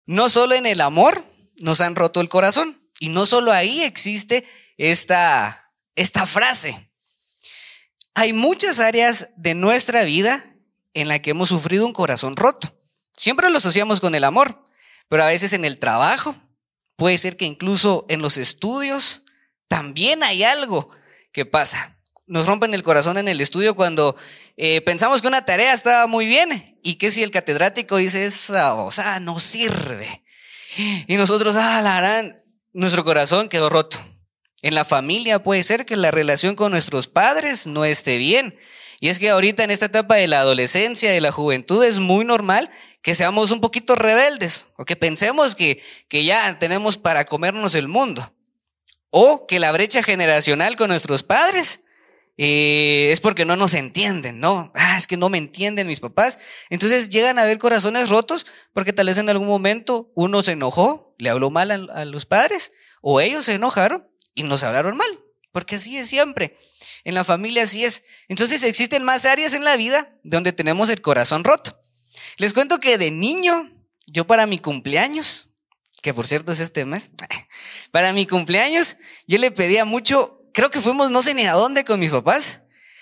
No solo en el amor nos han roto el corazón, y no solo ahí existe esta frase. Hay muchas áreas de nuestra vida en la que hemos sufrido un corazón roto. Siempre lo asociamos con el amor, pero a veces en el trabajo, puede ser que incluso en los estudios, también hay algo que pasa. Nos rompen el corazón en el estudio cuando pensamos que una tarea estaba muy bien y que si el catedrático dice esa no sirve. Y nosotros, nuestro corazón quedó roto. En la familia puede ser que la relación con nuestros padres no esté bien. Y es que ahorita en esta etapa de la adolescencia, de la juventud, es muy normal que seamos un poquito rebeldes o que pensemos que ya tenemos para comernos el mundo. O que la brecha generacional con nuestros padres es porque no nos entienden, ¿no? Es que no me entienden mis papás. Entonces llegan a haber corazones rotos porque tal vez en algún momento uno se enojó, le habló mal a los padres, o ellos se enojaron y nos hablaron mal, porque así es siempre. En la familia así es. Entonces existen más áreas en la vida donde tenemos el corazón roto. Les cuento que de niño, yo para mi cumpleaños, que por cierto es este mes, para mi cumpleaños yo le pedía mucho. Creo que fuimos no sé ni a dónde con mis papás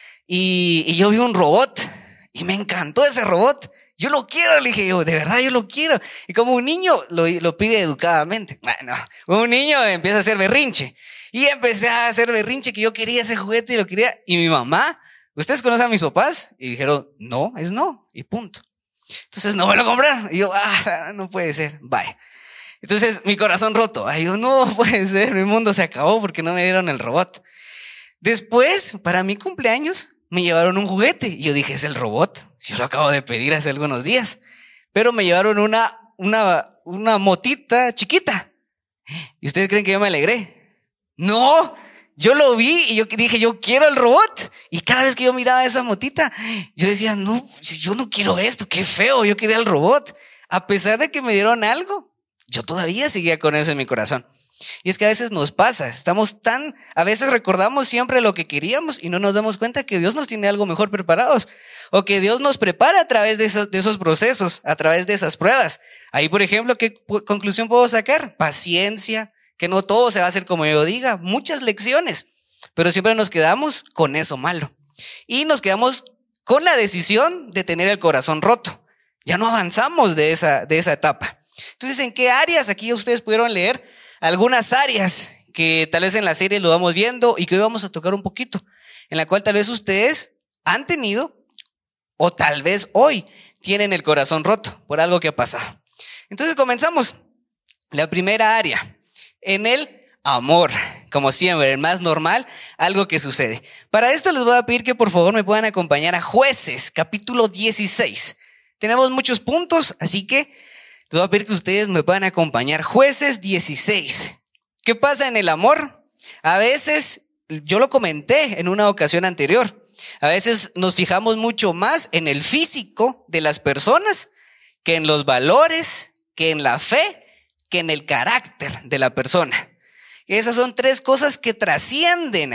y yo vi un robot y me encantó ese robot. Yo lo quiero, le dije yo, de verdad yo lo quiero. Y como un niño lo pide educadamente. Un niño empieza a hacer berrinche. Y empecé a hacer berrinche que yo quería ese juguete y lo quería. Y mi mamá, ¿ustedes conocen a mis papás? Y dijeron, no, es no, y punto. Entonces no me lo compraron. Y yo, no puede ser, bye. Entonces mi corazón roto, yo no puede ser, mi mundo se acabó porque no me dieron el robot. Después, para mi cumpleaños, me llevaron un juguete y yo dije, es el robot, yo lo acabo de pedir hace algunos días, pero me llevaron una motita chiquita. ¿Y ustedes creen que yo me alegré? No, yo lo vi y yo dije, yo quiero el robot. Y cada vez que yo miraba esa motita, yo decía, no, yo no quiero esto, qué feo, yo quería el robot. A pesar de que me dieron algo, yo todavía seguía con eso en mi corazón. Y es que a veces nos pasa, a veces recordamos siempre lo que queríamos y no nos damos cuenta que Dios nos tiene algo mejor preparados, o que Dios nos prepara a través de esos procesos, a través de esas pruebas. Ahí, por ejemplo, ¿qué conclusión puedo sacar? Paciencia, que no todo se va a hacer como yo diga, muchas lecciones, pero siempre nos quedamos con eso malo. Y nos quedamos con la decisión de tener el corazón roto. Ya no avanzamos de esa etapa. Entonces, ¿en qué áreas? Aquí ustedes pudieron leer algunas áreas que tal vez en la serie lo vamos viendo y que hoy vamos a tocar un poquito, en la cual tal vez ustedes han tenido o tal vez hoy tienen el corazón roto por algo que ha pasado. Entonces comenzamos. La primera área, en el amor, como siempre, el más normal, algo que sucede. Para esto les voy a pedir que por favor me puedan acompañar a Jueces, capítulo 16. Tenemos muchos puntos, así que les voy a pedir que ustedes me puedan acompañar. Jueces 16. ¿Qué pasa en el amor? A veces, yo lo comenté en una ocasión anterior, a veces nos fijamos mucho más en el físico de las personas que en los valores, que en la fe, que en el carácter de la persona. Esas son tres cosas que trascienden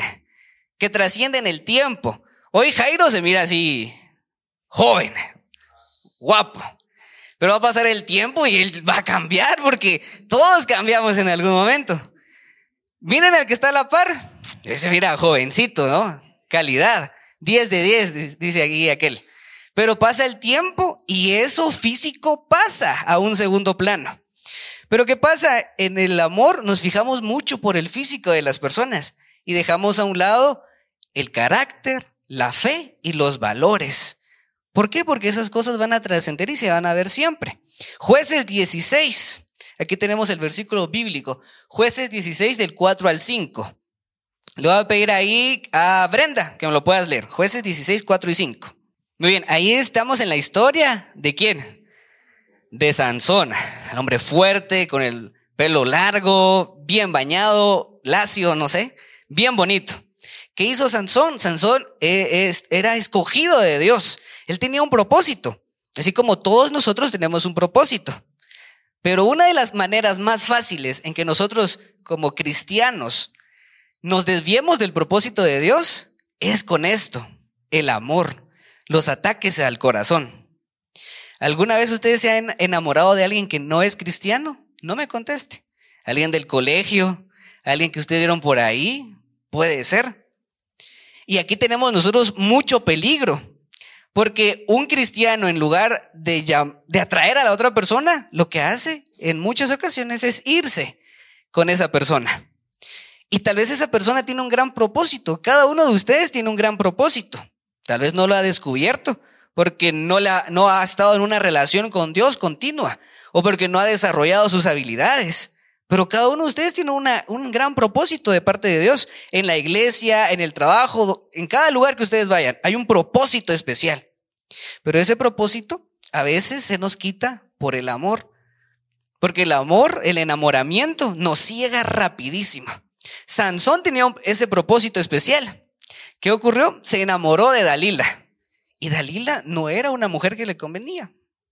el tiempo. Hoy Jairo se mira así, joven, guapo. Pero va a pasar el tiempo y él va a cambiar porque todos cambiamos en algún momento. Miren al que está a la par. Ese mira jovencito, ¿no? Calidad. 10 de 10, dice aquí aquel. Pero pasa el tiempo y eso físico pasa a un segundo plano. Pero ¿qué pasa? En el amor nos fijamos mucho por el físico de las personas y dejamos a un lado el carácter, la fe y los valores. ¿Por qué? Porque esas cosas van a trascender y se van a ver siempre. Jueces 16. Aquí tenemos el versículo bíblico. Jueces 16 del 4 al 5. Le voy a pedir ahí a Brenda que me lo puedas leer. Jueces 16, 4 y 5. Muy bien, ahí estamos en la historia ¿de quién? De Sansón. Un hombre fuerte, con el pelo largo, bien bañado, lacio, no sé, bien bonito. ¿Qué hizo Sansón? Sansón era escogido de Dios. Él tenía un propósito, así como todos nosotros tenemos un propósito. Pero una de las maneras más fáciles en que nosotros como cristianos nos desviemos del propósito de Dios es con esto, el amor, los ataques al corazón. ¿Alguna vez ustedes se han enamorado de alguien que no es cristiano? No me conteste. ¿Alguien del colegio? ¿Alguien que ustedes vieron por ahí? Puede ser. Y aquí tenemos nosotros mucho peligro, porque un cristiano, en lugar de atraer a la otra persona, lo que hace en muchas ocasiones es irse con esa persona. Y tal vez esa persona tiene un gran propósito. Cada uno de ustedes tiene un gran propósito. Tal vez no lo ha descubierto porque no ha estado en una relación con Dios continua o porque no ha desarrollado sus habilidades. Pero cada uno de ustedes tiene un gran propósito de parte de Dios. En la iglesia, en el trabajo, en cada lugar que ustedes vayan, hay un propósito especial. Pero ese propósito a veces se nos quita por el amor. Porque el amor, el enamoramiento, nos ciega rapidísimo. Sansón tenía ese propósito especial. ¿Qué ocurrió? Se enamoró de Dalila. Y Dalila no era una mujer que le convenía.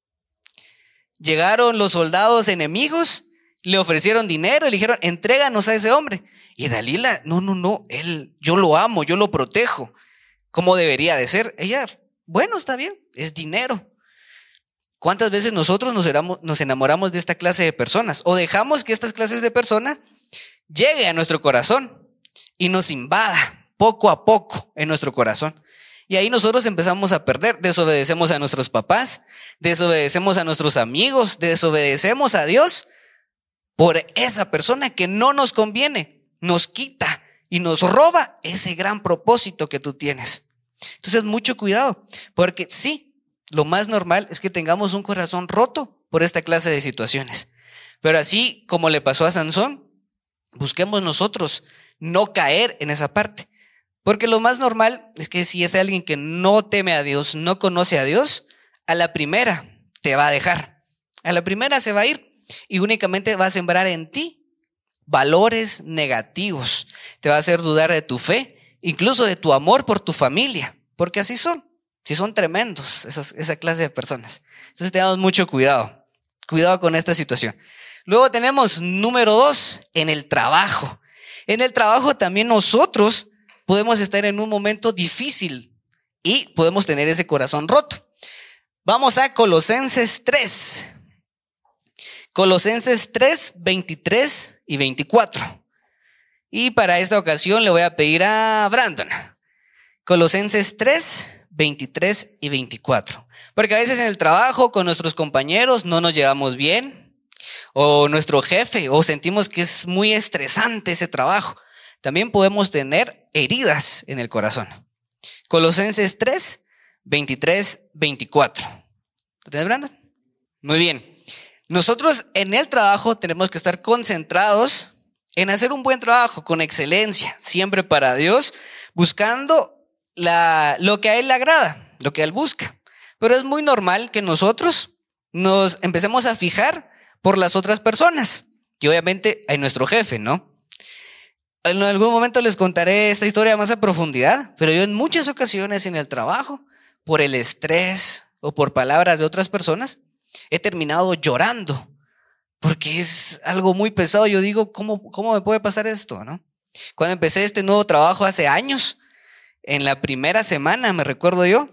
Llegaron los soldados enemigos, le ofrecieron dinero y le dijeron, entréganos a ese hombre. Y Dalila, no, yo lo amo, yo lo protejo, como debería de ser. Ella, bueno, está bien, es dinero. ¿Cuántas veces nosotros nos enamoramos de esta clase de personas? O dejamos que estas clases de personas llegue a nuestro corazón y nos invada poco a poco en nuestro corazón. Y ahí nosotros empezamos a perder, desobedecemos a nuestros papás, desobedecemos a nuestros amigos, desobedecemos a Dios por esa persona que no nos conviene, nos quita y nos roba ese gran propósito que tú tienes. Entonces, mucho cuidado, porque sí, lo más normal es que tengamos un corazón roto por esta clase de situaciones. Pero así como le pasó a Sansón, busquemos nosotros no caer en esa parte. Porque lo más normal es que si es alguien que no teme a Dios, no conoce a Dios, a la primera te va a dejar. A la primera se va a ir y únicamente va a sembrar en ti valores negativos. Te va a hacer dudar de tu fe, incluso de tu amor por tu familia. Porque así son. Sí son tremendos esa clase de personas. Entonces tengamos mucho cuidado. Cuidado con esta situación. Luego tenemos número 2, en el trabajo. En el trabajo también nosotros podemos estar en un momento difícil y podemos tener ese corazón roto. Vamos a Colosenses 3. Colosenses 3, 23 y 24. Y para esta ocasión le voy a pedir a Brandon. Colosenses 3, 23 y 24. Porque a veces en el trabajo con nuestros compañeros no nos llevamos bien. O nuestro jefe, o sentimos que es muy estresante ese trabajo. También podemos tener heridas en el corazón. Colosenses 3, 23, 24. ¿Lo tienes, Brandon? Muy bien. Nosotros en el trabajo tenemos que estar concentrados en hacer un buen trabajo con excelencia, siempre para Dios, buscando lo que a Él le agrada, lo que a Él busca. Pero es muy normal que nosotros nos empecemos a fijar por las otras personas, y obviamente hay nuestro jefe, ¿no? En algún momento les contaré esta historia más a profundidad, pero yo en muchas ocasiones en el trabajo, por el estrés o por palabras de otras personas, he terminado llorando, porque es algo muy pesado. Yo digo, ¿cómo me puede pasar esto, no? Cuando empecé este nuevo trabajo hace años, en la primera semana me recuerdo yo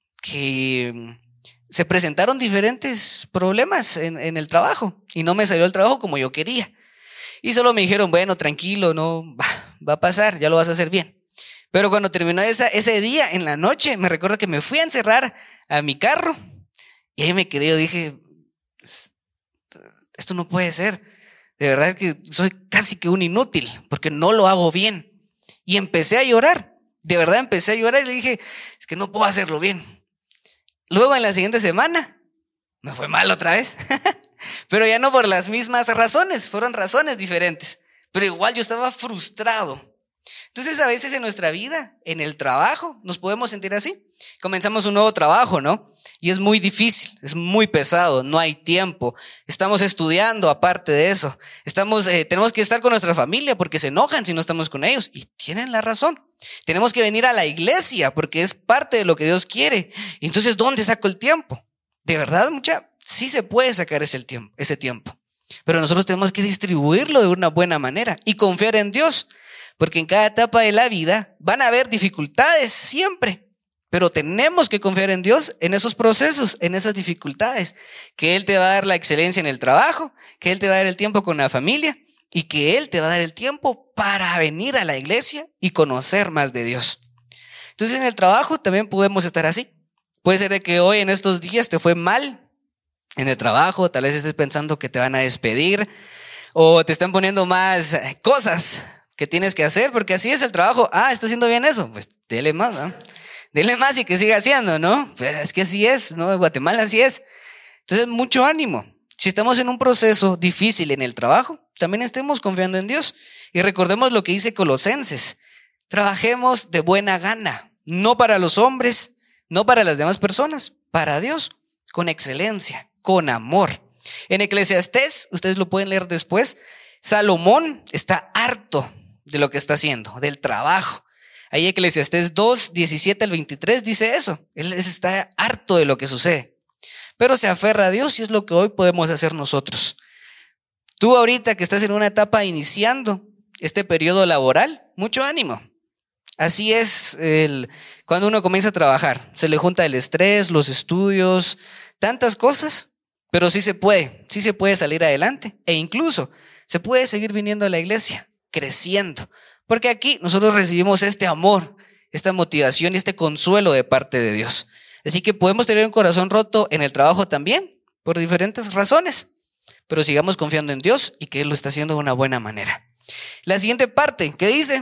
que se presentaron diferentes problemas en el trabajo y no me salió el trabajo como yo quería. Y solo me dijeron, bueno, tranquilo, no va a pasar, ya lo vas a hacer bien. Pero cuando terminó ese día, en la noche, me recuerdo que me fui a encerrar a mi carro y ahí me quedé. Yo dije, esto no puede ser. De verdad que soy casi que un inútil porque no lo hago bien. Y empecé a llorar. De verdad empecé a llorar y le dije, es que no puedo hacerlo bien. Luego en la siguiente semana me fue mal otra vez. Pero ya no por las mismas razones, fueron razones diferentes. Pero igual yo estaba frustrado. Entonces a veces en nuestra vida, en el trabajo, nos podemos sentir así. Comenzamos un nuevo trabajo, ¿no? Y es muy difícil, es muy pesado, no hay tiempo. Estamos estudiando aparte de eso. Tenemos que estar con nuestra familia porque se enojan si no estamos con ellos. Y tienen la razón. Tenemos que venir a la iglesia porque es parte de lo que Dios quiere. Y entonces, ¿dónde saco el tiempo? De verdad, sí se puede sacar ese tiempo. Pero nosotros tenemos que distribuirlo de una buena manera y confiar en Dios. Porque en cada etapa de la vida van a haber dificultades siempre. Pero tenemos que confiar en Dios en esos procesos, en esas dificultades, que Él te va a dar la excelencia en el trabajo, que Él te va a dar el tiempo con la familia y que Él te va a dar el tiempo para venir a la iglesia y conocer más de Dios. Entonces en el trabajo también podemos estar así. Puede ser de que hoy en estos días te fue mal en el trabajo, tal vez estés pensando que te van a despedir o te están poniendo más cosas que tienes que hacer, porque así es el trabajo. ¿Está haciendo bien eso? Pues dele más, ¿no? Dele más y que siga haciendo, ¿no? Pues es que así es, ¿no? En Guatemala así es. Entonces, mucho ánimo. Si estamos en un proceso difícil en el trabajo, también estemos confiando en Dios. Y recordemos lo que dice Colosenses. Trabajemos de buena gana, no para los hombres, no para las demás personas, para Dios, con excelencia, con amor. En Eclesiastés, ustedes lo pueden leer después, Salomón está harto de lo que está haciendo, del trabajo. Ahí Eclesiastés 2, 17 al 23 dice eso. Él está harto de lo que sucede, pero se aferra a Dios y es lo que hoy podemos hacer nosotros. Tú ahorita que estás en una etapa iniciando este periodo laboral, mucho ánimo. Así es cuando uno comienza a trabajar. Se le junta el estrés, los estudios, tantas cosas, pero sí se puede salir adelante. E incluso se puede seguir viniendo a la iglesia, creciendo. Porque aquí nosotros recibimos este amor, esta motivación y este consuelo de parte de Dios. Así que podemos tener un corazón roto en el trabajo también, por diferentes razones. Pero sigamos confiando en Dios y que Él lo está haciendo de una buena manera. La siguiente parte, ¿qué dice?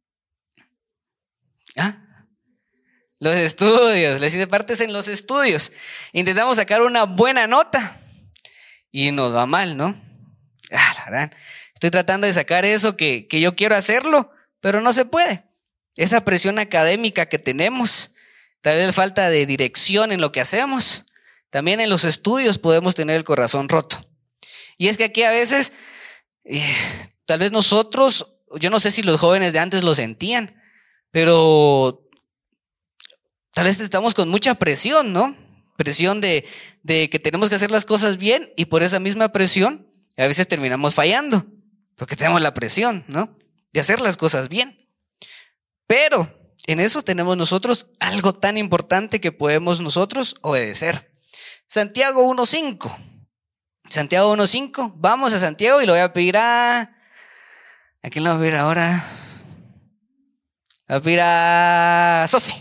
Los estudios. La siguiente parte es en los estudios. Intentamos sacar una buena nota y nos va mal, ¿no? La verdad. Estoy tratando de sacar eso que yo quiero hacerlo, pero no se puede. Esa presión académica que tenemos, tal vez falta de dirección en lo que hacemos. También en los estudios podemos tener el corazón roto. Y es que aquí a veces, tal vez nosotros, yo no sé si los jóvenes de antes lo sentían, pero tal vez estamos con mucha presión, ¿no? Presión de que tenemos que hacer las cosas bien y por esa misma presión a veces terminamos fallando. Porque tenemos la presión, ¿no? De hacer las cosas bien. Pero en eso tenemos nosotros algo tan importante que podemos nosotros obedecer. Santiago 1.5. Santiago 1.5. Vamos a Santiago y lo voy a pedir ¿a quién lo voy a pedir ahora? Lo voy a pedir a Sofi.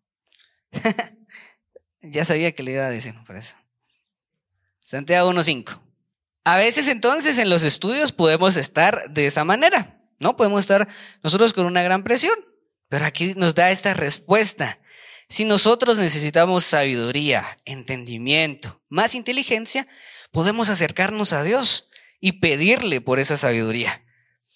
Ya sabía que le iba a decir por eso. Santiago 1.5. A veces entonces en los estudios podemos estar de esa manera, ¿no? Podemos estar nosotros con una gran presión, pero aquí nos da esta respuesta. Si nosotros necesitamos sabiduría, entendimiento, más inteligencia, podemos acercarnos a Dios y pedirle por esa sabiduría.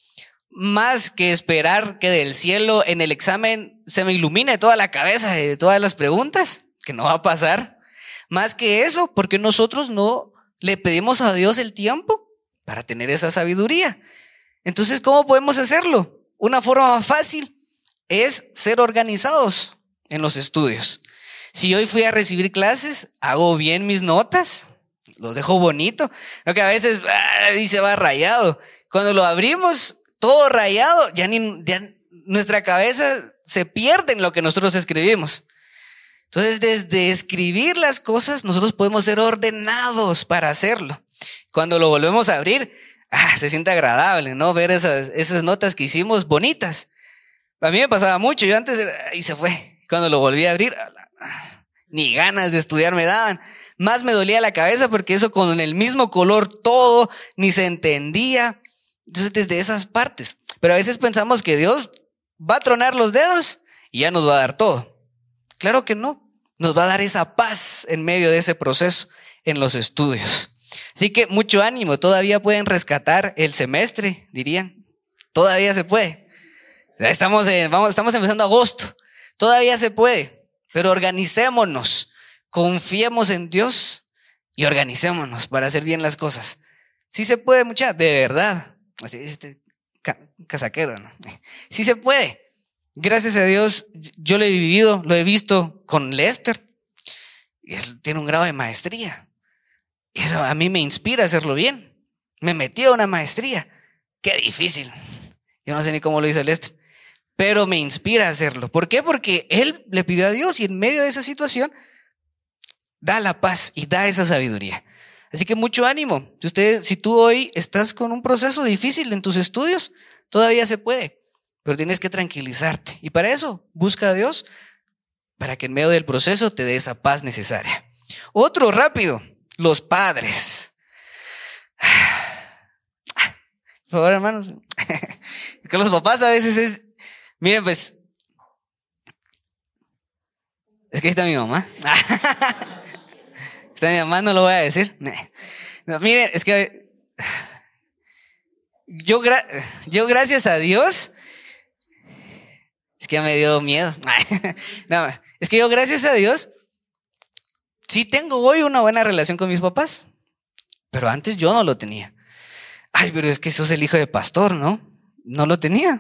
Más que esperar que del cielo en el examen se me ilumine toda la cabeza de todas las preguntas, que no va a pasar. Más que eso, porque nosotros no le pedimos a Dios el tiempo para tener esa sabiduría. Entonces, ¿cómo podemos hacerlo? Una forma fácil es ser organizados en los estudios. Si hoy fui a recibir clases, hago bien mis notas, los dejo bonito. Lo que a veces y se va rayado. Cuando lo abrimos, todo rayado, ya nuestra cabeza se pierde en lo que nosotros escribimos. Entonces, desde escribir las cosas, nosotros podemos ser ordenados para hacerlo. Cuando lo volvemos a abrir, se siente agradable, ¿no? Ver esas notas que hicimos bonitas. A mí me pasaba mucho, yo antes, y se fue. Cuando lo volví a abrir, ni ganas de estudiar me daban. Más me dolía la cabeza porque eso con el mismo color todo, ni se entendía. Entonces, desde esas partes. Pero a veces pensamos que Dios va a tronar los dedos y ya nos va a dar todo. Claro que no, nos va a dar esa paz en medio de ese proceso en los estudios. Así que mucho ánimo, todavía pueden rescatar el semestre, dirían. Todavía se puede. Estamos empezando agosto, todavía se puede, pero organicémonos, confiemos en Dios y organicémonos para hacer bien las cosas. Sí se puede, mucha, de verdad. Casaquero, ¿no? Sí se puede. Gracias a Dios, yo lo he vivido, lo he visto con Lester. Tiene un grado de maestría. Y eso a mí me inspira a hacerlo bien. Me metí a una maestría. Qué difícil. Yo no sé ni cómo lo hizo Lester. pero me inspira a hacerlo. ¿Por qué? Porque él le pidió a Dios y en medio de esa situación da la paz y da esa sabiduría. Así que mucho ánimo. Si tú hoy estás con un proceso difícil en tus estudios, todavía se puede, pero tienes que tranquilizarte. Y para eso, busca a Dios para que en medio del proceso te dé esa paz necesaria. Otro rápido, los padres. Por favor, hermanos. Que los papás a veces miren, pues, es que ahí está mi mamá. Está mi mamá, no lo voy a decir. No, miren, es que yo gracias a Dios, es que ya me dio miedo. No, es que yo gracias a Dios sí tengo hoy una buena relación con mis papás, pero antes yo no lo tenía. Ay, pero es que sos el hijo de pastor, ¿no? No lo tenía.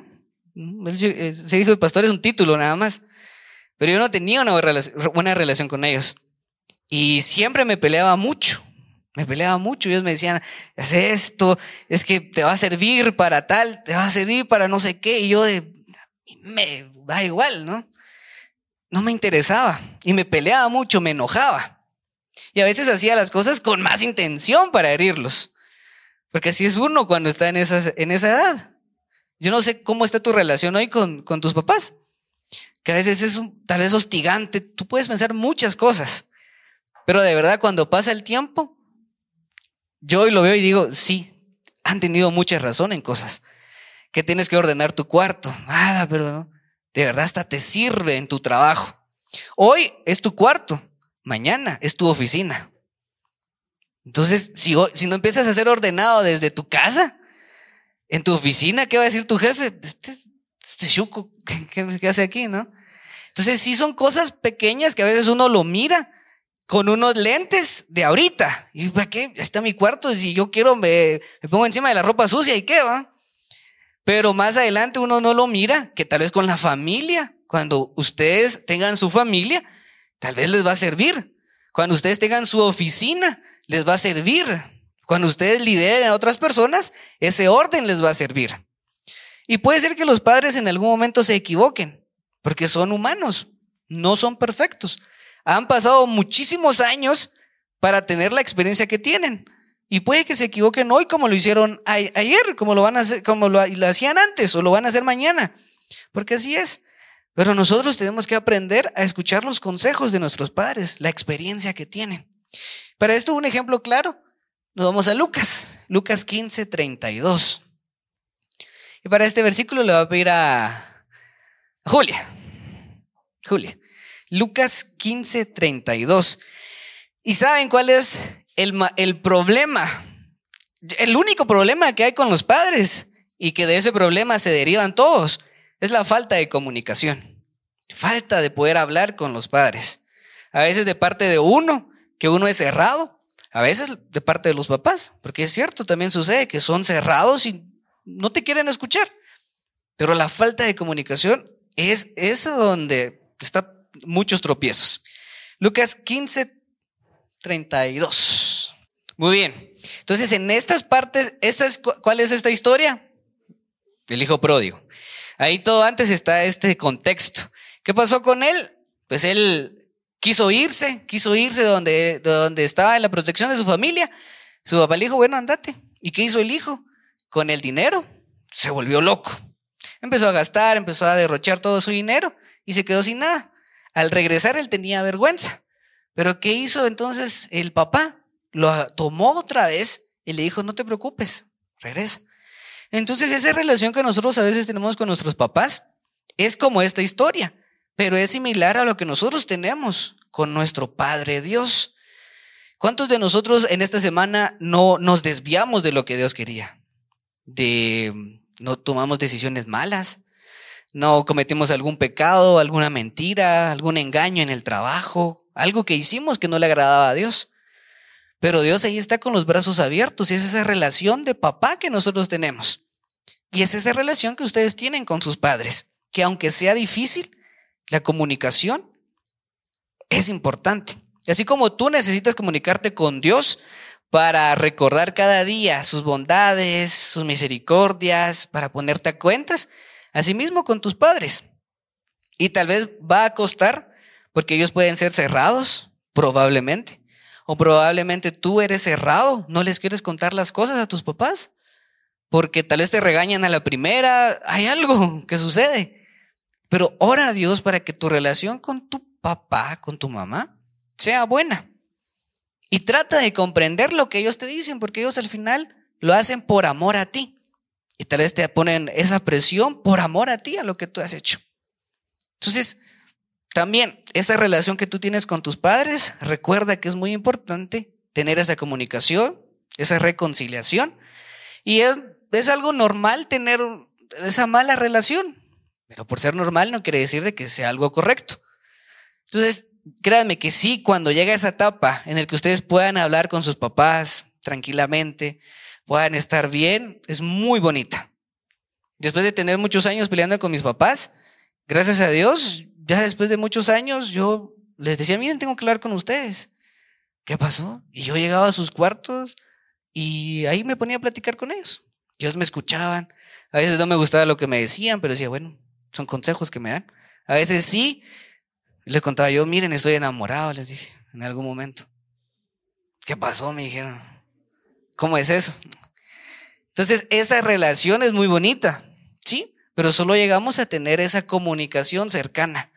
Ser hijo de pastor es un título nada más, pero yo no tenía una buena relación con ellos. Y siempre me peleaba mucho. Ellos me decían, haz esto, es que te va a servir para tal, te va a servir para no sé qué. Y yo me da igual, ¿no? No me interesaba. Y me peleaba mucho, me enojaba. Y a veces hacía las cosas con más intención para herirlos. Porque así es uno cuando está en esa edad. Yo no sé cómo está tu relación hoy con tus papás. Que a veces es tal vez hostigante. Tú puedes pensar muchas cosas. Pero de verdad, cuando pasa el tiempo, yo hoy lo veo y digo, sí, han tenido mucha razón en cosas. Que tienes que ordenar tu cuarto. Pero no, de verdad hasta te sirve en tu trabajo. Hoy es tu cuarto, mañana es tu oficina. Entonces, si no empiezas a ser ordenado desde tu casa, en tu oficina, ¿qué va a decir tu jefe? Este chuco, ¿qué hace aquí, no? Entonces, sí son cosas pequeñas que a veces uno lo mira con unos lentes de ahorita. ¿Y para qué? Está mi cuarto. Si yo quiero, me pongo encima de la ropa sucia y qué va. Pero más adelante uno no lo mira, que tal vez con la familia, cuando ustedes tengan su familia, tal vez les va a servir. Cuando ustedes tengan su oficina, les va a servir. Cuando ustedes lideren a otras personas, ese orden les va a servir. Y puede ser que los padres en algún momento se equivoquen, porque son humanos, no son perfectos. Han pasado muchísimos años para tener la experiencia que tienen. Y puede que se equivoquen hoy como lo hicieron ayer, como lo van a hacer, como lo hacían antes o lo van a hacer mañana. Porque así es. Pero nosotros tenemos que aprender a escuchar los consejos de nuestros padres, la experiencia que tienen. Para esto, un ejemplo claro, nos vamos a Lucas 15:32. Y para este versículo le voy a pedir a Julia. Lucas 15:32. ¿Y saben cuál es el problema? El único problema que hay con los padres y que de ese problema se derivan todos es la falta de comunicación. Falta de poder hablar con los padres. A veces de parte de uno, que uno es cerrado. A veces de parte de los papás, porque es cierto, también sucede que son cerrados y no te quieren escuchar. Pero la falta de comunicación es eso donde está muchos tropiezos. Lucas 15:32. Muy bien. Entonces, en estas partes, ¿cuál es esta historia? El hijo pródigo. Ahí todo antes está este contexto. ¿Qué pasó con él? Pues él quiso irse de donde estaba en la protección de su familia. Su papá le dijo, bueno, andate. ¿Y qué hizo el hijo? Con el dinero se volvió loco. Empezó a gastar, empezó a derrochar todo su dinero y se quedó sin nada. Al regresar él tenía vergüenza. Pero ¿qué hizo entonces el papá? Lo tomó otra vez y le dijo, no te preocupes, regresa. Entonces esa relación que nosotros a veces tenemos con nuestros papás es como esta historia, pero es similar a lo que nosotros tenemos con nuestro Padre Dios. ¿Cuántos de nosotros en esta semana no nos desviamos de lo que Dios quería? No tomamos decisiones malas, no cometimos algún pecado, alguna mentira, algún engaño en el trabajo, algo que hicimos que no le agradaba a Dios. Pero Dios ahí está con los brazos abiertos y es esa relación de papá que nosotros tenemos. Y es esa relación que ustedes tienen con sus padres, que aunque sea difícil, la comunicación es importante. Así como tú necesitas comunicarte con Dios para recordar cada día sus bondades, sus misericordias, para ponerte a cuentas, Asimismo con tus padres. Y tal vez va a costar, porque ellos pueden ser cerrados, probablemente. O probablemente tú eres cerrado, no les quieres contar las cosas a tus papás, porque tal vez te regañan a la primera, hay algo que sucede. Pero ora a Dios para que tu relación con tu papá, con tu mamá, sea buena. Y trata de comprender lo que ellos te dicen, porque ellos al final lo hacen por amor a ti. Y tal vez te ponen esa presión por amor a ti, a lo que tú has hecho. Entonces, también esa relación que tú tienes con tus padres, recuerda que es muy importante tener esa comunicación, esa reconciliación. Y es algo normal tener esa mala relación, pero por ser normal no quiere decir de que sea algo correcto. Entonces, créanme que sí, cuando llega esa etapa en la que ustedes puedan hablar con sus papás tranquilamente, puedan estar bien, es muy bonita. Después de tener muchos años peleando con mis papás, gracias a Dios, ya después de muchos años, yo les decía, miren, tengo que hablar con ustedes. ¿Qué pasó? Y yo llegaba a sus cuartos y ahí me ponía a platicar con ellos. Ellos me escuchaban. A veces no me gustaba lo que me decían, pero decía, bueno, son consejos que me dan. A veces sí. Les contaba yo, miren, estoy enamorado, les dije, en algún momento. ¿Qué pasó? Me dijeron. ¿Cómo es eso? Entonces, esa relación es muy bonita, ¿sí? Pero solo llegamos a tener esa comunicación cercana.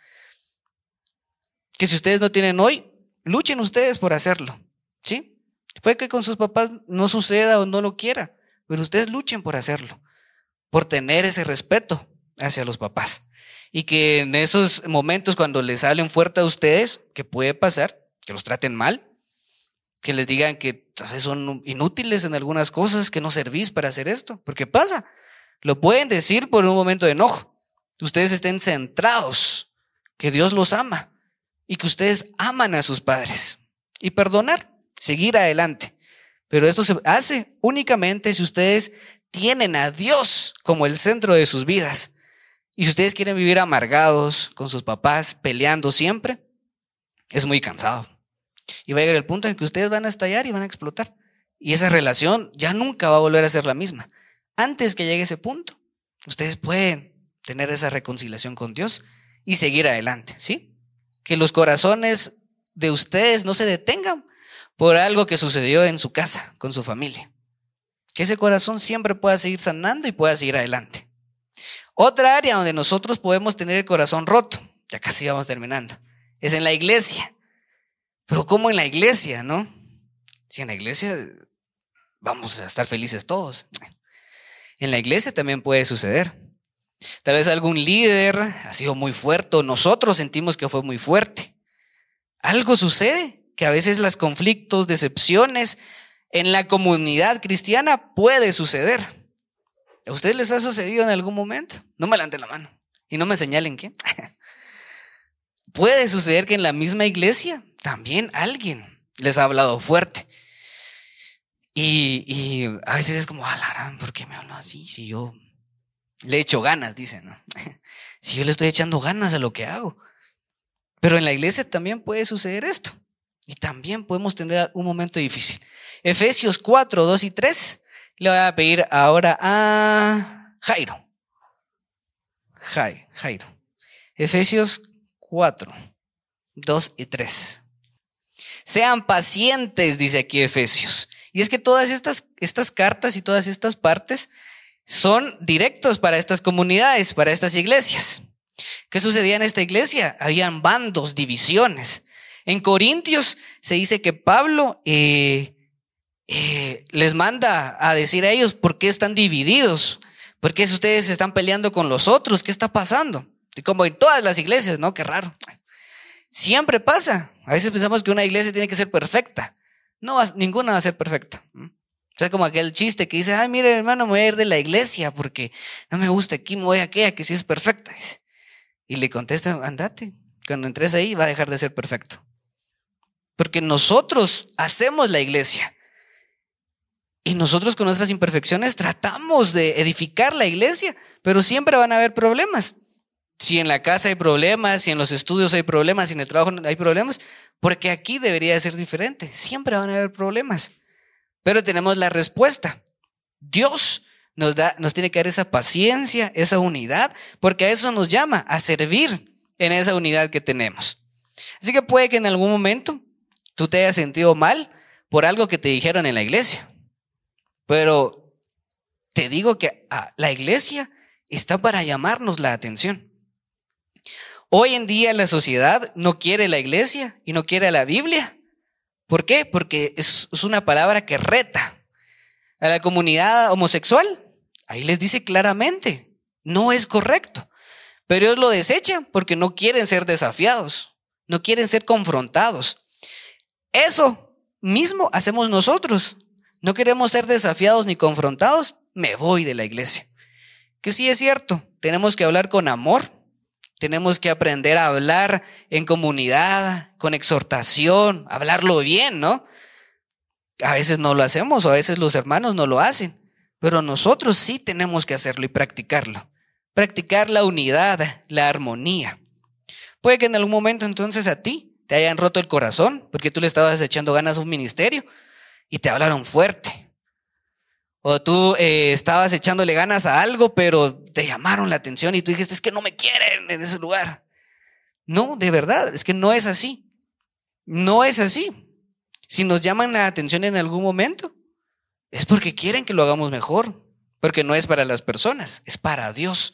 Que si ustedes no tienen hoy, luchen ustedes por hacerlo, ¿sí? Puede que con sus papás no suceda o no lo quiera, pero ustedes luchen por hacerlo, por tener ese respeto hacia los papás. Y que en esos momentos cuando les hablen fuerte a ustedes, que puede pasar, que los traten mal, que les digan que tal vez son inútiles en algunas cosas, que no servís para hacer esto, porque pasa, lo pueden decir por un momento de enojo. Ustedes estén centrados, que Dios los ama y que ustedes aman a sus padres y perdonar, seguir adelante. Pero esto se hace únicamente si ustedes tienen a Dios como el centro de sus vidas. Y si ustedes quieren vivir amargados con sus papás, peleando siempre, es muy cansado. Y va a llegar el punto en que ustedes van a estallar y van a explotar. Y esa relación ya nunca va a volver a ser la misma. Antes que llegue ese punto, ustedes pueden tener esa reconciliación con Dios y seguir adelante, ¿sí? Que los corazones de ustedes no se detengan por algo que sucedió en su casa, con su familia. Que ese corazón siempre pueda seguir sanando y pueda seguir adelante. Otra área donde nosotros podemos tener el corazón roto, ya casi vamos terminando, es en la iglesia. Pero ¿cómo en la iglesia, no? Si en la iglesia vamos a estar felices todos. En la iglesia también puede suceder. Tal vez algún líder ha sido muy fuerte, o nosotros sentimos que fue muy fuerte. Algo sucede, que a veces los conflictos, decepciones en la comunidad cristiana puede suceder. ¿A ustedes les ha sucedido en algún momento? No me levanten la mano y no me señalen quién. Puede suceder que en la misma iglesia también alguien les ha hablado fuerte. Y a veces es como, ¿por qué me habló así? Si yo le echo ganas, dicen, ¿no? Si yo le estoy echando ganas a lo que hago. Pero en la iglesia también puede suceder esto. Y también podemos tener un momento difícil. Efesios 4, 2 y 3. Le voy a pedir ahora a Jairo. Efesios 4, 2 y 3. Sean pacientes, dice aquí Efesios. Y es que todas estas cartas y todas estas partes son directos para estas comunidades, para estas iglesias. ¿Qué sucedía en esta iglesia? Habían bandos, divisiones. En Corintios se dice que Pablo les manda a decir a ellos por qué están divididos, por qué ustedes están peleando con los otros, qué está pasando. Y como en todas las iglesias, ¿no? Qué raro. Siempre pasa. A veces pensamos que una iglesia tiene que ser perfecta. No, ninguna va a ser perfecta. O sea, como aquel chiste que dice, mire hermano, me voy a ir de la iglesia porque no me gusta aquí, me voy a aquella que sí es perfecta. Y le contesta, andate, cuando entres ahí va a dejar de ser perfecto. Porque nosotros hacemos la iglesia. Y nosotros con nuestras imperfecciones tratamos de edificar la iglesia, pero siempre van a haber problemas. Si en la casa hay problemas, si en los estudios hay problemas, si en el trabajo hay problemas, porque aquí debería de ser diferente. Siempre van a haber problemas. Pero tenemos la respuesta. Dios nos tiene que dar esa paciencia, esa unidad, porque a eso nos llama, a servir en esa unidad que tenemos. Así que puede que en algún momento tú te hayas sentido mal por algo que te dijeron en la iglesia, pero te digo que la iglesia está para llamarnos la atención. Hoy en día la sociedad no quiere la iglesia y no quiere la Biblia. ¿Por qué? Porque es una palabra que reta a la comunidad homosexual. Ahí les dice claramente, no es correcto. Pero ellos lo desechan porque no quieren ser desafiados, no quieren ser confrontados. Eso mismo hacemos nosotros. No queremos ser desafiados ni confrontados. Me voy de la iglesia. Que sí es cierto, tenemos que hablar con amor. Tenemos que aprender a hablar en comunidad, con exhortación, hablarlo bien, ¿no? A veces no lo hacemos o a veces los hermanos no lo hacen, pero nosotros sí tenemos que hacerlo y practicarlo. Practicar la unidad, la armonía. Puede que en algún momento entonces a ti te hayan roto el corazón porque tú le estabas echando ganas a un ministerio y te hablaron fuerte. O tú estabas echándole ganas a algo, pero te llamaron la atención y tú dijiste, es que no me quieren en ese lugar. No, de verdad, es que no es así. No es así. Si nos llaman la atención en algún momento, es porque quieren que lo hagamos mejor. Porque no es para las personas, es para Dios.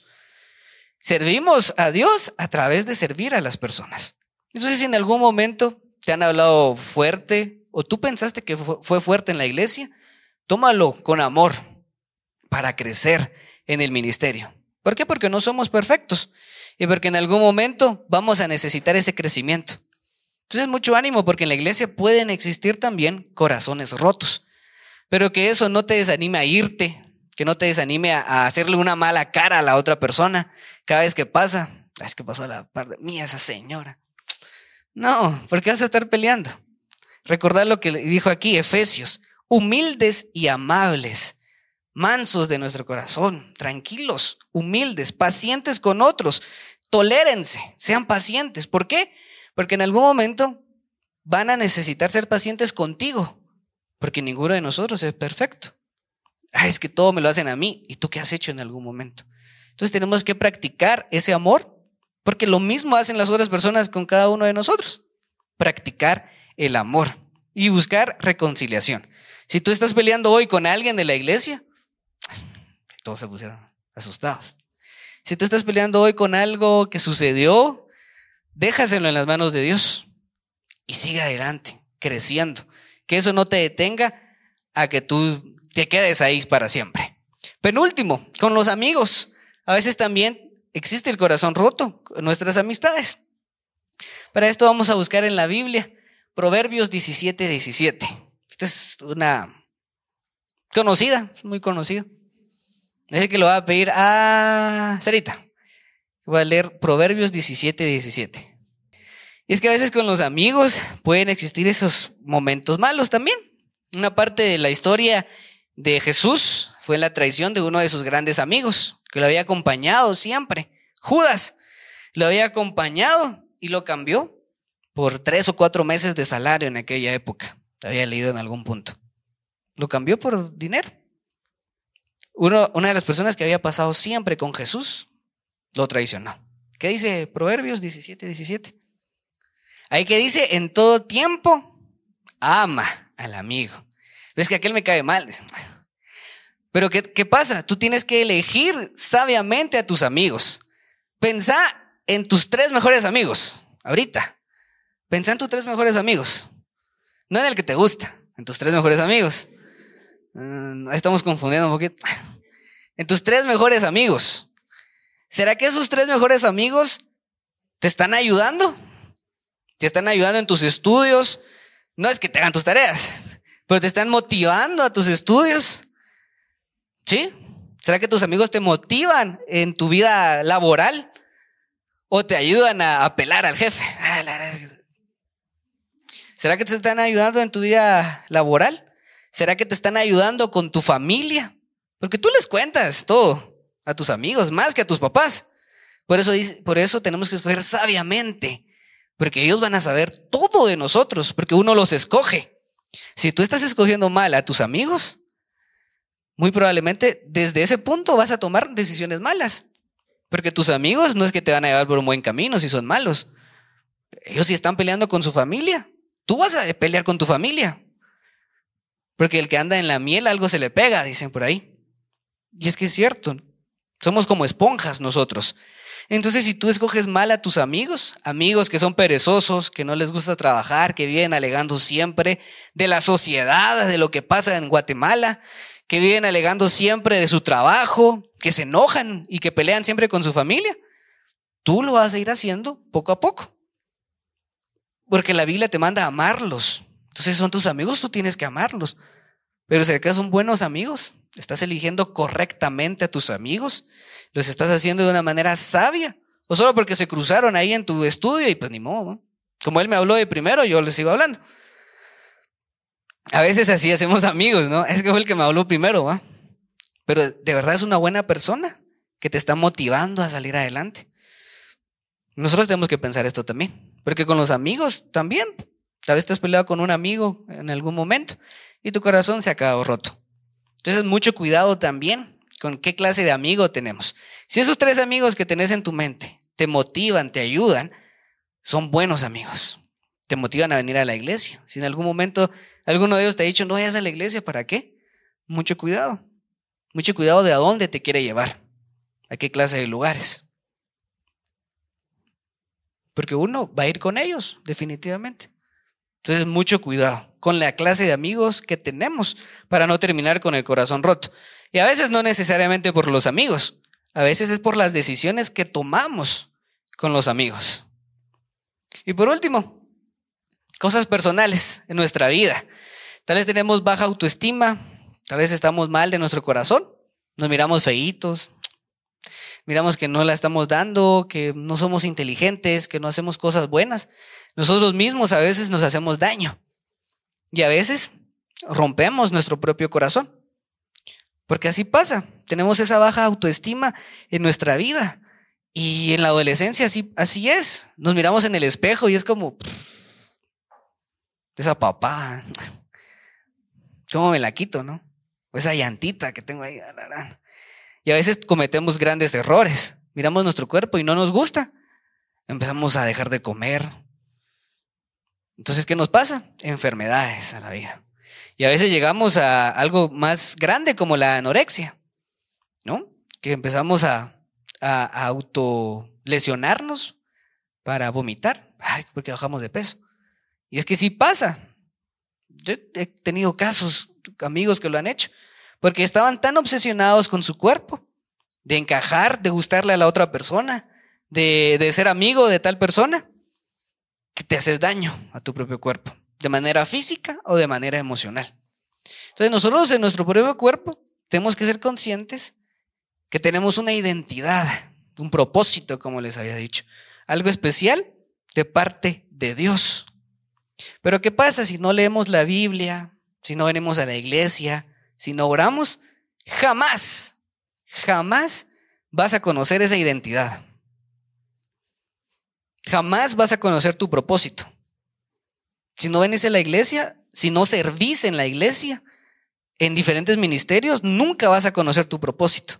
Servimos a Dios a través de servir a las personas. Entonces, si en algún momento te han hablado fuerte o tú pensaste que fue fuerte en la iglesia, tómalo con amor para crecer en el ministerio. ¿Por qué? Porque no somos perfectos y porque en algún momento vamos a necesitar ese crecimiento. Entonces, mucho ánimo, porque en la iglesia pueden existir también corazones rotos, pero que eso no te desanime a irte, que no te desanime a hacerle una mala cara a la otra persona cada vez que pasa. Es que pasó a la par de mí esa señora. No, porque vas a estar peleando. Recordad lo que dijo aquí Efesios: humildes y amables, mansos de nuestro corazón, tranquilos, humildes, pacientes con otros, tolérense, sean pacientes. ¿Por qué? Porque en algún momento van a necesitar ser pacientes contigo, porque ninguno de nosotros es perfecto. Es que todo me lo hacen a mí. ¿Y tú qué has hecho en algún momento? Entonces tenemos que practicar ese amor, porque lo mismo hacen las otras personas con cada uno de nosotros. Practicar el amor y buscar reconciliación. Si tú estás peleando hoy con alguien de la iglesia, todos se pusieron asustados. Si tú estás peleando hoy con algo que sucedió, déjaselo en las manos de Dios y sigue adelante, creciendo. Que eso no te detenga a que tú te quedes ahí para siempre. Penúltimo, con los amigos. A veces también existe el corazón roto con nuestras amistades. Para esto vamos a buscar en la Biblia Proverbios 17:17. Esta es una conocida, muy conocida. Así que lo voy a pedir a Sarita. Voy a leer Proverbios 17:17. Y es que a veces con los amigos pueden existir esos momentos malos también. Una parte de la historia de Jesús fue la traición de uno de sus grandes amigos, que lo había acompañado siempre. Judas lo había acompañado y lo cambió por 3 o 4 meses de salario en aquella época. Había leído en algún punto. Lo cambió por dinero. Una de las personas que había pasado siempre con Jesús lo traicionó. ¿Qué dice Proverbios 17:17? Ahí que dice: en todo tiempo ama al amigo. Ves que aquel me cae mal. Pero ¿qué pasa? Tú tienes que elegir sabiamente a tus amigos. Pensá en tus 3 mejores amigos. Ahorita. Pensá en tus 3 mejores amigos. No en el que te gusta, en tus 3 mejores amigos. Estamos confundiendo un poquito. En tus 3 mejores amigos. ¿Será que esos 3 mejores amigos te están ayudando? ¿Te están ayudando en tus estudios? No es que te hagan tus tareas, pero te están motivando a tus estudios. ¿Sí? ¿Será que tus amigos te motivan en tu vida laboral? ¿O te ayudan a pelar al jefe? ¿Será que te están ayudando en tu vida laboral? ¿Será que te están ayudando con tu familia? Porque tú les cuentas todo a tus amigos, más que a tus papás. Por eso tenemos que escoger sabiamente, porque ellos van a saber todo de nosotros, porque uno los escoge. Si tú estás escogiendo mal a tus amigos, muy probablemente desde ese punto vas a tomar decisiones malas. Porque tus amigos no es que te van a llevar por un buen camino si son malos. Ellos sí están peleando con su familia. Tú vas a pelear con tu familia. Porque el que anda en la miel algo se le pega, dicen por ahí. Y es que es cierto. Somos como esponjas nosotros. Entonces, si tú escoges mal a tus amigos que son perezosos, que no les gusta trabajar, que viven alegando siempre de la sociedad, de lo que pasa en Guatemala, que viven alegando siempre de su trabajo, que se enojan y que pelean siempre con su familia, tú lo vas a ir haciendo poco a poco. Porque la Biblia te manda a amarlos. Entonces son tus amigos, tú tienes que amarlos. Pero si acaso son buenos amigos, estás eligiendo correctamente a tus amigos, los estás haciendo de una manera sabia, o solo porque se cruzaron ahí en tu estudio y pues ni modo, ¿no? Como él me habló de primero, yo les sigo hablando. A veces así hacemos amigos, ¿no? Es que fue el que me habló primero, ¿va? Pero de verdad es una buena persona que te está motivando a salir adelante. Nosotros tenemos que pensar esto también, porque con los amigos también, tal vez te has peleado con un amigo en algún momento y tu corazón se ha quedado roto. Entonces mucho cuidado también con qué clase de amigo tenemos. Si esos 3 amigos que tenés en tu mente te motivan, te ayudan, son buenos amigos. Te motivan a venir a la iglesia. Si en algún momento alguno de ellos te ha dicho no vayas a la iglesia, ¿para qué? Mucho cuidado. Mucho cuidado de a dónde te quiere llevar. A qué clase de lugares. Porque uno va a ir con ellos, definitivamente. Entonces mucho cuidado con la clase de amigos que tenemos para no terminar con el corazón roto. Y a veces no necesariamente por los amigos, a veces es por las decisiones que tomamos con los amigos. Y por último, cosas personales en nuestra vida. Tal vez tenemos baja autoestima, tal vez estamos mal de nuestro corazón, nos miramos feitos, miramos que no la estamos dando, que no somos inteligentes, que no hacemos cosas buenas. Nosotros mismos a veces nos hacemos daño y a veces rompemos nuestro propio corazón. Porque así pasa, tenemos esa baja autoestima en nuestra vida y en la adolescencia así es. Nos miramos en el espejo y es como, esa papada, ¿cómo me la quito, no? O esa llantita que tengo ahí. Y a veces cometemos grandes errores, miramos nuestro cuerpo y no nos gusta, empezamos a dejar de comer. Entonces, ¿qué nos pasa? Enfermedades a la vida. Y a veces llegamos a algo más grande como la anorexia, ¿no? Que empezamos a autolesionarnos para vomitar, porque bajamos de peso. Y es que sí pasa. Yo he tenido casos, amigos que lo han hecho, porque estaban tan obsesionados con su cuerpo, de encajar, de gustarle a la otra persona, de ser amigo de tal persona, que te haces daño a tu propio cuerpo. De manera física o de manera emocional. Entonces nosotros en nuestro propio cuerpo tenemos que ser conscientes que tenemos una identidad, un propósito, como les había dicho, algo especial de parte de Dios. Pero ¿qué pasa si no leemos la Biblia, si no venimos a la iglesia, si no oramos? Jamás vas a conocer esa identidad. Jamás vas a conocer tu propósito. Si no venís a la iglesia, si no servís en la iglesia, en diferentes ministerios, nunca vas a conocer tu propósito.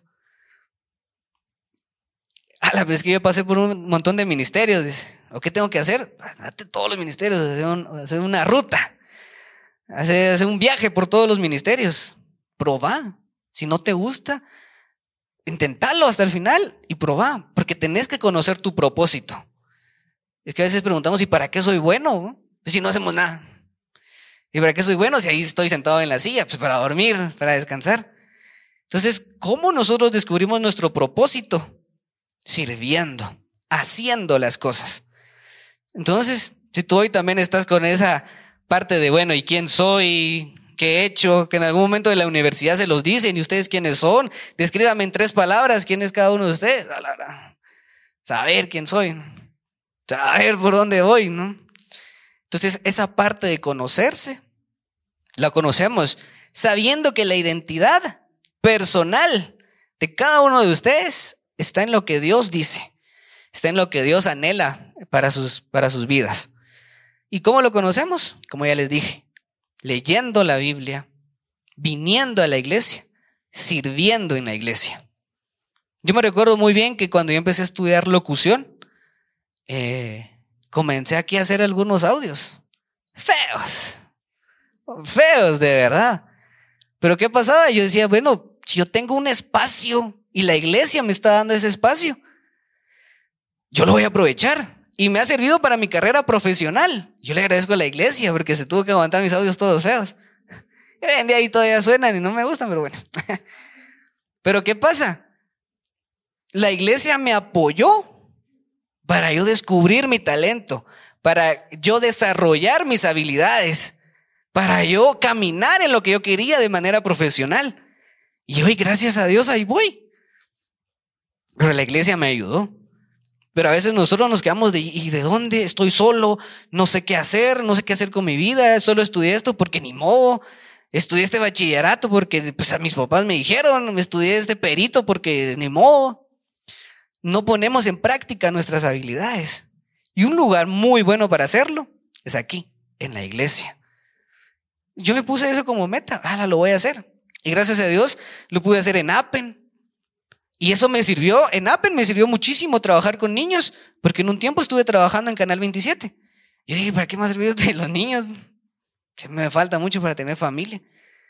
Pero es que yo pasé por un montón de ministerios. Dice, ¿o qué tengo que hacer? Date todos los ministerios, hacer una ruta, hacer un viaje por todos los ministerios. Probá. Si no te gusta, intentalo hasta el final y probá, porque tenés que conocer tu propósito. Es que a veces preguntamos, ¿y para qué soy bueno? Si no hacemos nada. ¿Y para qué soy bueno? Si ahí estoy sentado en la silla, pues para dormir, para descansar. Entonces, ¿cómo nosotros descubrimos nuestro propósito? Sirviendo, haciendo las cosas. Entonces, si tú hoy también estás con esa parte de, bueno, ¿y quién soy? ¿Qué he hecho? Que en algún momento de la universidad se los dicen, ¿y ustedes quiénes son? Descríbame en 3 palabras quién es cada uno de ustedes. Saber quién soy, saber por dónde voy, ¿no? Entonces, esa parte de conocerse, la conocemos sabiendo que la identidad personal de cada uno de ustedes está en lo que Dios dice, está en lo que Dios anhela para sus vidas. ¿Y cómo lo conocemos? Como ya les dije, leyendo la Biblia, viniendo a la iglesia, sirviendo en la iglesia. Yo me recuerdo muy bien que cuando yo empecé a estudiar locución, comencé aquí a hacer algunos audios feos de verdad. Pero ¿qué pasaba? Yo decía, bueno, si yo tengo un espacio y la iglesia me está dando ese espacio, yo lo voy a aprovechar. Y me ha servido para mi carrera profesional. Yo le agradezco a la iglesia porque se tuvo que aguantar mis audios todos feos. Y hoy en día ahí todavía suenan y no me gustan, pero bueno. Pero ¿qué pasa? La iglesia me apoyó para yo descubrir mi talento, para yo desarrollar mis habilidades, para yo caminar en lo que yo quería de manera profesional. Y hoy, gracias a Dios, ahí voy. Pero la iglesia me ayudó. Pero a veces nosotros nos quedamos ¿y de dónde? Estoy solo, no sé qué hacer con mi vida, solo estudié esto porque ni modo. Estudié este bachillerato porque pues, a mis papás me dijeron, estudié este perito porque ni modo. No ponemos en práctica nuestras habilidades. Y un lugar muy bueno para hacerlo es aquí, en la iglesia. Yo me puse eso como meta, lo voy a hacer. Y gracias a Dios lo pude hacer en Appen. Y eso me sirvió, en Appen me sirvió muchísimo trabajar con niños, porque en un tiempo estuve trabajando en Canal 27. Yo dije, ¿para qué me ha servido esto de los niños? Me falta mucho para tener familia.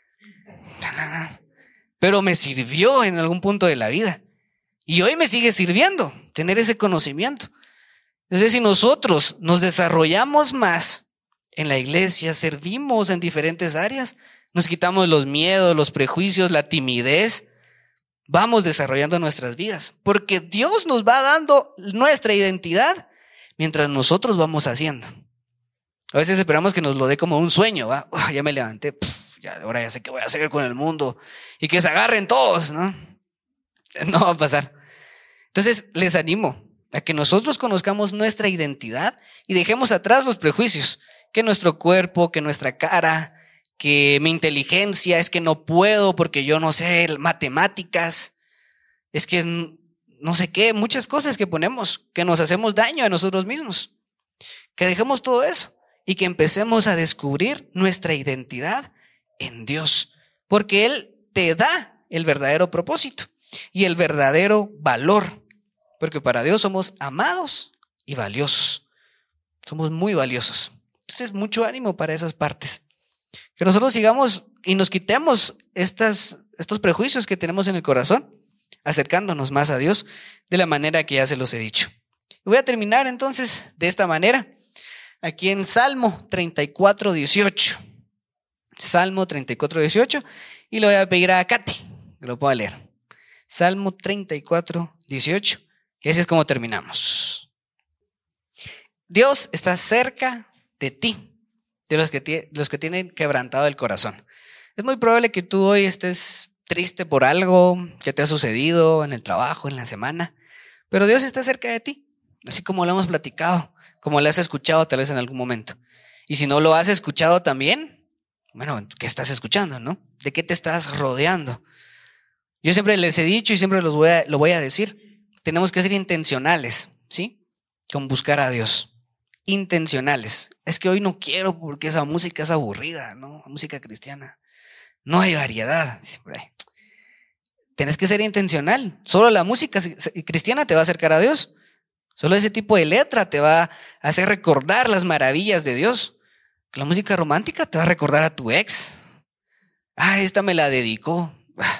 Pero me sirvió en algún punto de la vida. Y hoy me sigue sirviendo tener ese conocimiento. Entonces, si nosotros nos desarrollamos más en la iglesia, servimos en diferentes áreas, nos quitamos los miedos, los prejuicios, la timidez, vamos desarrollando nuestras vidas, porque Dios nos va dando nuestra identidad mientras nosotros vamos haciendo. A veces esperamos que nos lo dé como un sueño, ¿va? Ya me levanté, ahora ya sé qué voy a hacer con el mundo y que se agarren todos, ¿no? No va a pasar. Entonces les animo a que nosotros conozcamos nuestra identidad y dejemos atrás los prejuicios, que nuestro cuerpo, que nuestra cara, que mi inteligencia, es que no puedo porque yo no sé matemáticas, es que no sé qué, muchas cosas que ponemos, que nos hacemos daño a nosotros mismos. Que dejemos todo eso y que empecemos a descubrir nuestra identidad en Dios, porque Él te da el verdadero propósito y el verdadero valor, porque para Dios somos amados y valiosos, somos muy valiosos. Entonces, mucho ánimo para esas partes. Que nosotros sigamos y nos quitemos estos prejuicios que tenemos en el corazón, acercándonos más a Dios de la manera que ya se los he dicho. Voy a terminar entonces de esta manera, aquí en Salmo 34:18. Salmo 34:18, y le voy a pedir a Katy que lo pueda leer. Salmo 34:18, y así es como terminamos. Dios está cerca de ti, de los que tienen quebrantado el corazón. Es muy probable que tú hoy estés triste por algo que te ha sucedido en el trabajo, en la semana, pero Dios está cerca de ti, así como lo hemos platicado, como lo has escuchado tal vez en algún momento. Y si no lo has escuchado también, bueno, ¿qué estás escuchando, no? ¿De qué te estás rodeando? Yo siempre les he dicho y siempre lo voy a decir, tenemos que ser intencionales, ¿sí? Con buscar a Dios. Intencionales. Es que hoy no quiero porque esa música es aburrida, ¿no? Música cristiana. No hay variedad. Tienes que ser intencional. Solo la música cristiana te va a acercar a Dios. Solo ese tipo de letra te va a hacer recordar las maravillas de Dios. La música romántica te va a recordar a tu ex. Esta me la dedicó.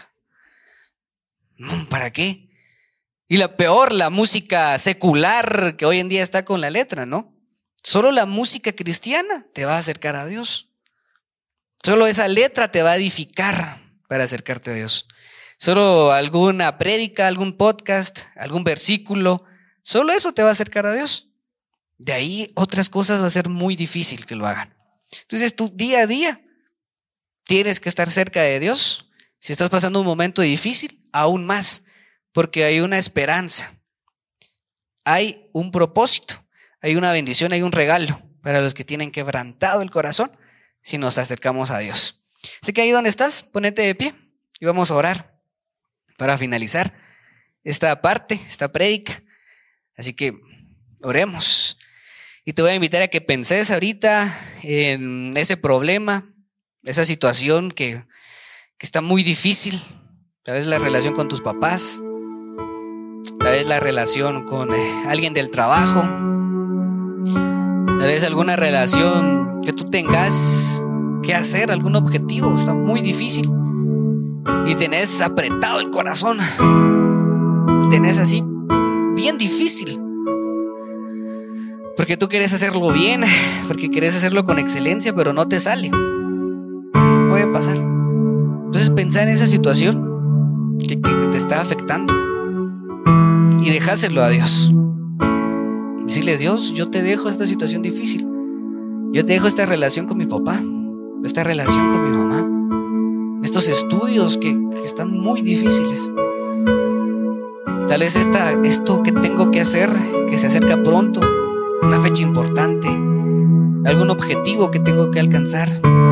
¿Para qué? Y la música secular que hoy en día está con la letra, ¿no? Solo la música cristiana te va a acercar a Dios. Solo esa letra te va a edificar para acercarte a Dios. Solo alguna prédica, algún podcast, algún versículo, solo eso te va a acercar a Dios. De ahí otras cosas va a ser muy difícil que lo hagan. Entonces tú día a día tienes que estar cerca de Dios. Si estás pasando un momento difícil, aún más, porque hay una esperanza, hay un propósito, hay una bendición, hay un regalo para los que tienen quebrantado el corazón si nos acercamos a Dios. Así que ahí donde estás, ponete de pie y vamos a orar para finalizar esta parte, esta prédica. Así que oremos. Y te voy a invitar a que penses ahorita en ese problema, esa situación que está muy difícil. Tal vez la relación con tus papás, tal vez la relación con alguien del trabajo, tal vez alguna relación que tú tengas que hacer, algún objetivo, está muy difícil y tenés apretado el corazón, tenés así bien difícil, porque tú quieres hacerlo bien, porque quieres hacerlo con excelencia, pero no te sale. Puede pasar. Entonces pensá en esa situación que te está afectando y dejáselo a Dios. Decirle: Dios, yo te dejo esta situación difícil, yo te dejo esta relación con mi papá, esta relación con mi mamá, estos estudios que están muy difíciles. Tal vez esto que tengo que hacer, que se acerca pronto, una fecha importante, algún objetivo que tengo que alcanzar,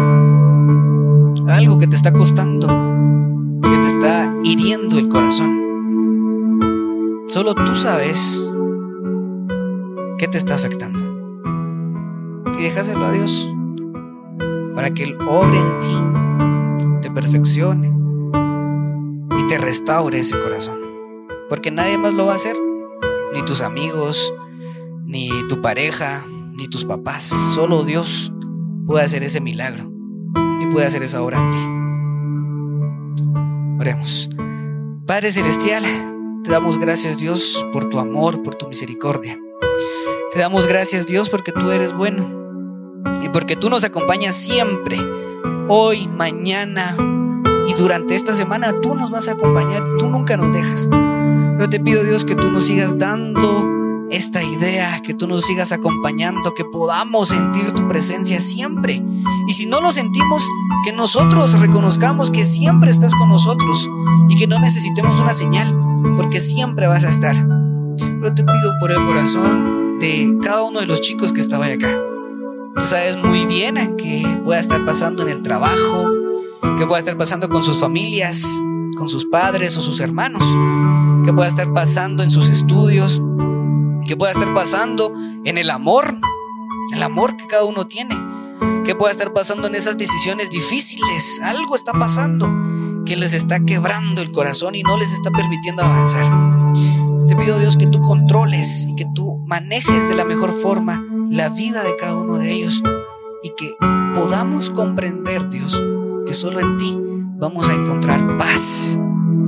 algo que te está costando, que te está hiriendo el corazón. Solo tú sabes qué te está afectando. Y déjaselo a Dios para que Él obre en ti, te perfeccione y te restaure ese corazón. Porque nadie más lo va a hacer, ni tus amigos, ni tu pareja, ni tus papás. Solo Dios puede hacer ese milagro y puede hacer esa obra en ti. Oremos. Padre Celestial, te damos gracias, Dios, por tu amor, por tu misericordia. Te damos gracias, Dios, porque tú eres bueno y porque tú nos acompañas siempre, hoy, mañana y durante esta semana. Tú nos vas a acompañar, tú nunca nos dejas. Pero te pido, Dios, que tú nos sigas dando esta idea, que tú nos sigas acompañando, que podamos sentir tu presencia siempre. Y si no lo sentimos, que nosotros reconozcamos que siempre estás con nosotros y que no necesitemos una señal, porque siempre vas a estar. Pero te pido por el corazón de cada uno de los chicos que estaba acá. Tú sabes muy bien qué pueda estar pasando en el trabajo, qué pueda estar pasando con sus familias, con sus padres o sus hermanos, qué pueda estar pasando en sus estudios, qué pueda estar pasando en el amor que cada uno tiene, qué pueda estar pasando en esas decisiones difíciles. Algo está pasando que les está quebrando el corazón y no les está permitiendo avanzar. Te pido, Dios, que tú controles y que tú manejes de la mejor forma la vida de cada uno de ellos y que podamos comprender, Dios, que solo en ti vamos a encontrar paz,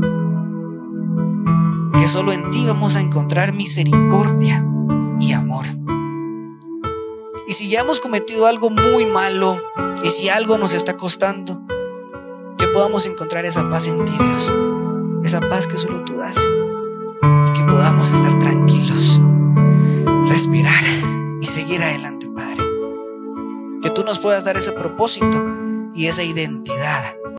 que solo en ti vamos a encontrar misericordia y amor. Y si ya hemos cometido algo muy malo y si algo nos está costando, que podamos encontrar esa paz en ti, Dios, esa paz que solo tú das, que podamos estar tranquilos, respirar y seguir adelante, Padre. Que tú nos puedas dar ese propósito y esa identidad